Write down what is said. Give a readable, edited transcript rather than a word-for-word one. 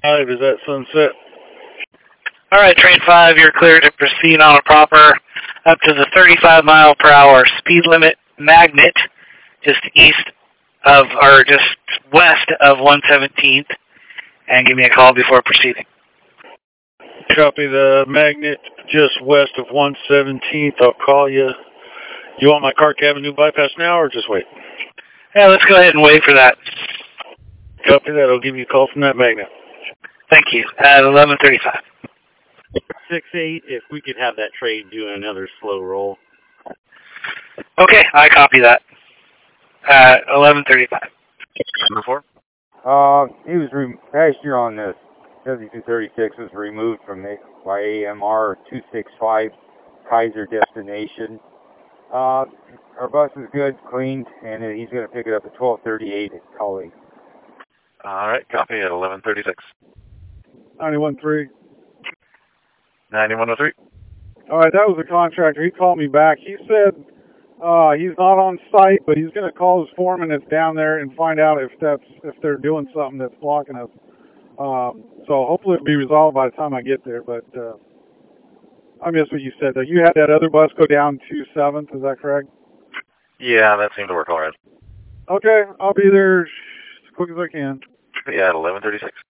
5 is at Sunset. All right, Train 5, you're clear to proceed on a proper up to the 35 mile per hour speed limit magnet just east of, or just west of 117th, and give me a call before proceeding. Copy the magnet just west of 117th. I'll call you. You want my Clark Avenue bypass now or just wait? Yeah, let's go ahead and wait for that. Copy that. I'll give you a call from that magnet. Thank you. At 11:35. 6-8, if we could have that train do another slow roll. Okay, I copy that. At 11:35. Number 4? He was passenger on this W236 was removed from it by AMR 265 Kaiser destination. Our bus is good, cleaned, and he's going to pick it up at 12:38 at Cully. All right, copy at 11:36. 91.3. 9103. All right, that was the contractor. He called me back. He said he's not on site, but he's going to call his foreman that's down there and find out if they're doing something that's blocking us. So hopefully it'll be resolved by the time I get there. But I missed what you said. Though you had that other bus go down to 7th. Is that correct? Yeah, that seemed to work all right. Okay, I'll be there as quick as I can. Yeah, at 11:36.